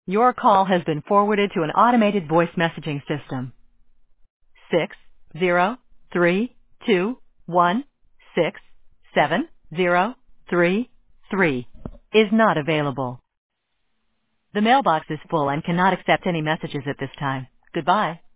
Your call has been forwarded to an automated voice messaging system. 60321670333 is not available. The mailbox is full and cannot accept any messages at this time. Goodbye.